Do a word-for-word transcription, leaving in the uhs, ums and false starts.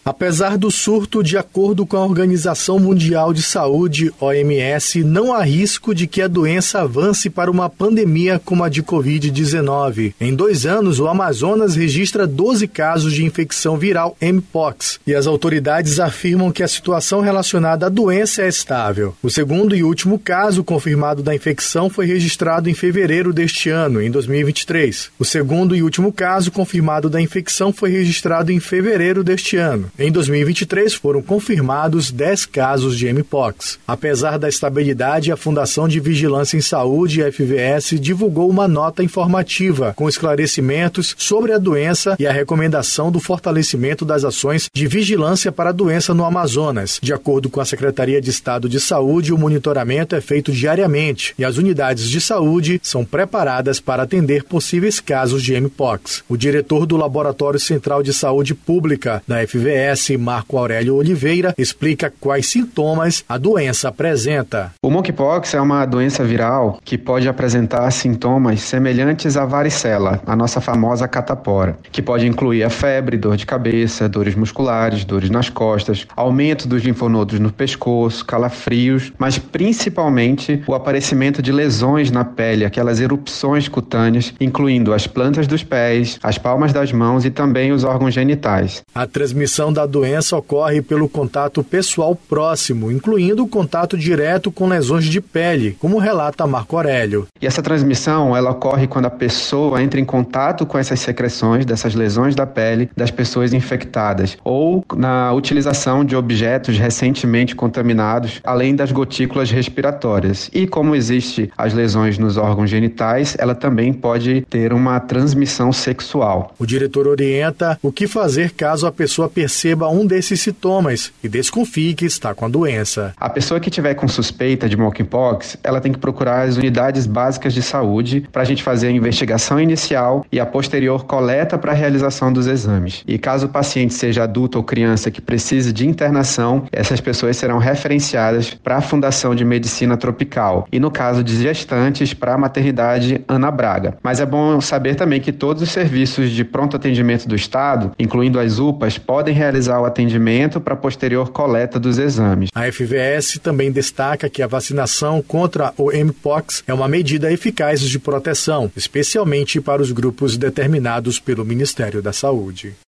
Apesar do surto, de acordo com a Organização Mundial de Saúde, O M S, não há risco de que a doença avance para uma pandemia como a de covid dezenove. Em dois anos, o Amazonas registra doze casos de infecção viral M-Pox e as autoridades afirmam que a situação relacionada à doença é estável. O segundo e último caso confirmado da infecção foi registrado em fevereiro deste ano, em dois mil e vinte e três. O segundo e último caso confirmado da infecção foi registrado em fevereiro deste ano. Em dois mil e vinte e três, foram confirmados dez casos de M-Pox. Apesar da estabilidade, a Fundação de Vigilância em Saúde, F V S, divulgou uma nota informativa com esclarecimentos sobre a doença e a recomendação do fortalecimento das ações de vigilância para a doença no Amazonas. De acordo com a Secretaria de Estado de Saúde, o monitoramento é feito diariamente e as unidades de saúde são preparadas para atender possíveis casos de M-Pox. O diretor do Laboratório Central de Saúde Pública da F V S, Marco Aurélio Oliveira, explica quais sintomas a doença apresenta. O monkeypox é uma doença viral que pode apresentar sintomas semelhantes à varicela, a nossa famosa catapora, que pode incluir a febre, dor de cabeça, dores musculares, dores nas costas, aumento dos linfonodos no pescoço, calafrios, mas principalmente o aparecimento de lesões na pele, aquelas erupções cutâneas, incluindo as plantas dos pés, as palmas das mãos e também os órgãos genitais. A transmissão da doença ocorre pelo contato pessoal próximo, incluindo o contato direto com lesões de pele, como relata Marco Aurélio. E essa transmissão, ela ocorre quando a pessoa entra em contato com essas secreções, dessas lesões da pele das pessoas infectadas, ou na utilização de objetos recentemente contaminados, além das gotículas respiratórias. E como existe as lesões nos órgãos genitais, ela também pode ter uma transmissão sexual. O diretor orienta o que fazer caso a pessoa perceba um desses sintomas e desconfie que está com a doença. A pessoa que tiver com suspeita de monkeypox, ela tem que procurar as unidades básicas de saúde para a gente fazer a investigação inicial e a posterior coleta para a realização dos exames. E caso o paciente seja adulto ou criança que precise de internação, essas pessoas serão referenciadas para a Fundação de Medicina Tropical e, no caso de gestantes, para a maternidade Ana Braga. Mas é bom saber também que todos os serviços de pronto atendimento do Estado, incluindo as U P As, podem realizar o atendimento para a posterior coleta dos exames. A F V S também destaca que a vacinação contra o M-Pox é uma medida eficaz de proteção, especialmente para os grupos determinados pelo Ministério da Saúde.